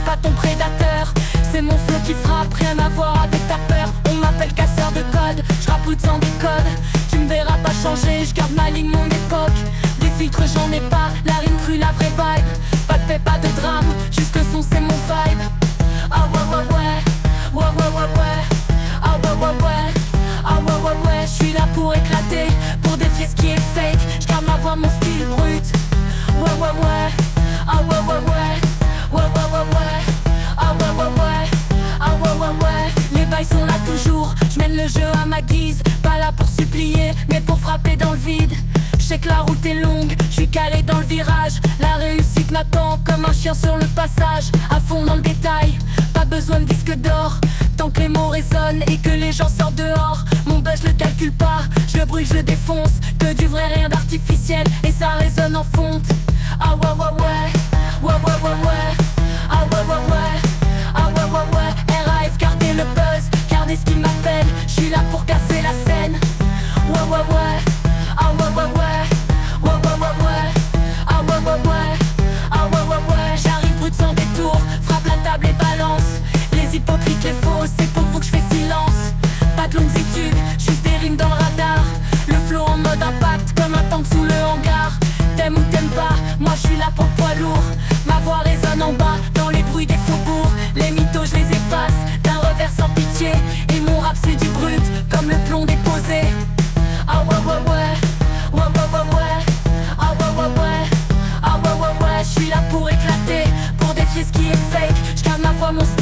pas ton prédateur. C'est mon flow qui frappe, rien à voir avec ta peur. On m'appelle casseur de code, j'rappe brut sans décode. Tu me verras pas changer, j'garde ma ligne, mon époque. Des filtres j'en ai pas, la rime crue, la vraie vibe. Pas de paix, pas de drame, juste le son c'est mon vibe. Ah ouais ouais ouais, ouais ouais ouais ouais. Ah ouais ouais ouais, ah ouais ouais ouais. J'suis là pour éclater, pour défier ce qui est fake. J'garde ma voix, mon style brut. Ouais ouais ouais, ah ouais ouais ouais. Ouais ouais ouais ouais, ah ouais ouais ouais. Ah ouais ouais ouais, les bails sont là toujours. J'mène le jeu à ma guise, pas là pour supplier, mais pour frapper dans le vide. J'sais que la route est longue, j'suis calé dans le virage. La réussite m'attend comme un chien sur le passage. À fond dans le détail, pas besoin de disque d'or. Tant que les mots résonnent et que les gens sortent dehors. Mon buzz je le calcule pas, je le brûle, je le défonce. Que du vrai, rien d'artificiel, et ça résonne en fonte. Ah ouais ouais ouais, ouais ouais ouais ouais. Ah ouais ouais ouais, ah ouais ouais ouais. RAF, gardez le buzz, gardez ce qui m'appelle. J'suis là pour casser la scène. Ouais ouais ouais, ah ouais ouais ouais. Ouais ouais ouais ouais, ah ouais ouais ouais. Ah ouais ouais ouais, j'arrive brut sans détour. Frappe la table et balance. Les hypocrites, les faux, c'est pour vous que j'fais silence. Pas de longues études, juste des rimes dans le radar. Le flow en mode impact, comme un tank sous le hangar. T'aimes ou t'aimes pas, moi j'suis là pour le poids lourd. Ma voix résonne en bas, dans les bruits des faubourgs. Les mythos je les efface, d'un revers sans pitié. Et mon rap c'est du brut, comme le plomb déposé. Ah ouais ouais ouais, ouais ouais ouais ouais. Ah ouais ouais ouais, ah ouais ouais ouais. J'suis là pour éclater, pour défier ce qui est fake. J'garde ma voix, mon